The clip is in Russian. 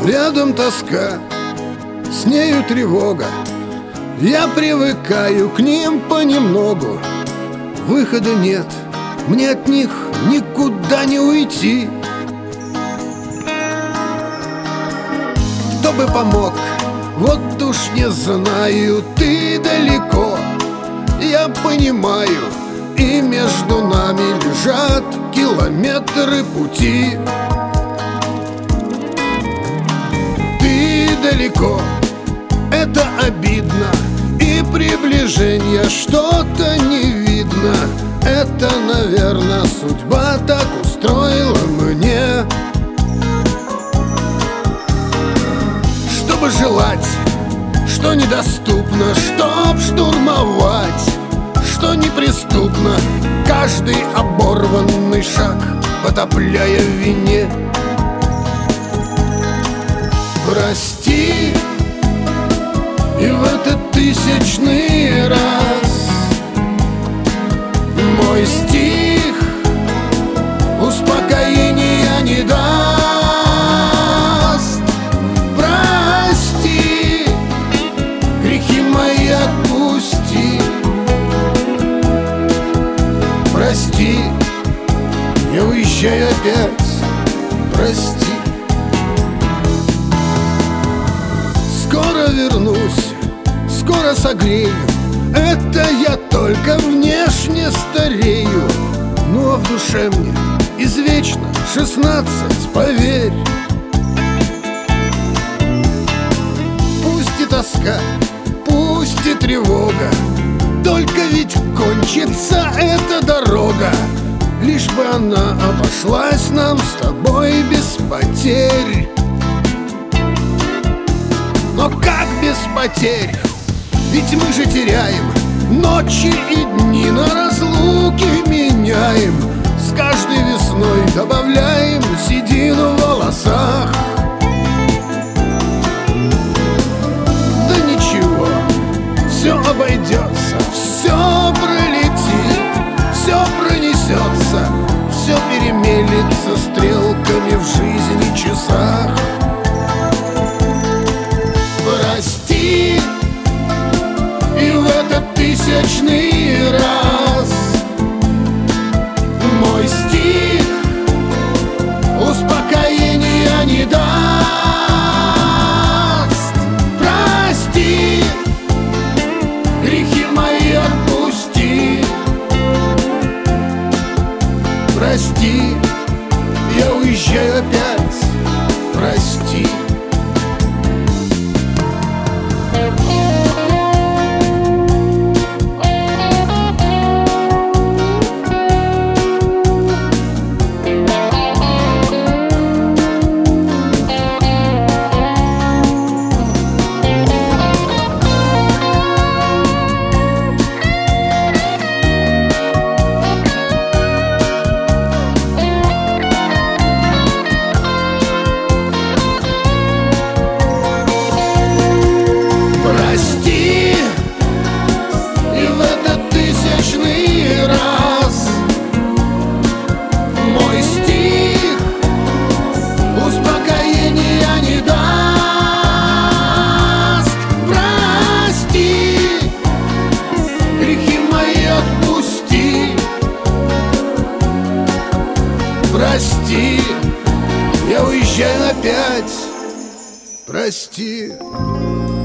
Рядом тоска, с нею тревога. Я привыкаю к ним понемногу. Выхода нет, мне от них никуда не уйти. Кто бы помог, вот уж не знаю. Ты далеко, я понимаю, и между нами лежат километры пути. Ты далеко, это обидно, и приближения что-то не видно. Это, наверное, судьба так устроила мне. Чтобы желать, что недоступно, чтоб штурмовать, что неприступно, каждый оборванный шаг потопляя в вине. Прости, и в этот 1000-й раз мой стих успокоения не даст. Прости, грехи мои отпусти. Прости, я уезжаю опять. Прости. Скоро вернусь, скоро согрею. Это я только внешне старею. Ну а в душе мне извечно 16, поверь. Пусть и тоска, пусть и тревога, только ведь кончится эта дорога. Лишь бы она обошлась нам с тобой без потерь. Но как без потерь? Ведь мы же теряем ночи и дни, на разлуки меняем. С каждой весной добавляем седину в волосах. Да ничего, все обойдется, все пролетит, все пронесется, все перемелется стрелками в жизни часах. Прости, и в этот 1000-й раз мой стих успокоения не даст. Прости, грехи мои отпусти. Прости, я уезжаю опять. Прости. Прости, я уезжаю опять. Прости.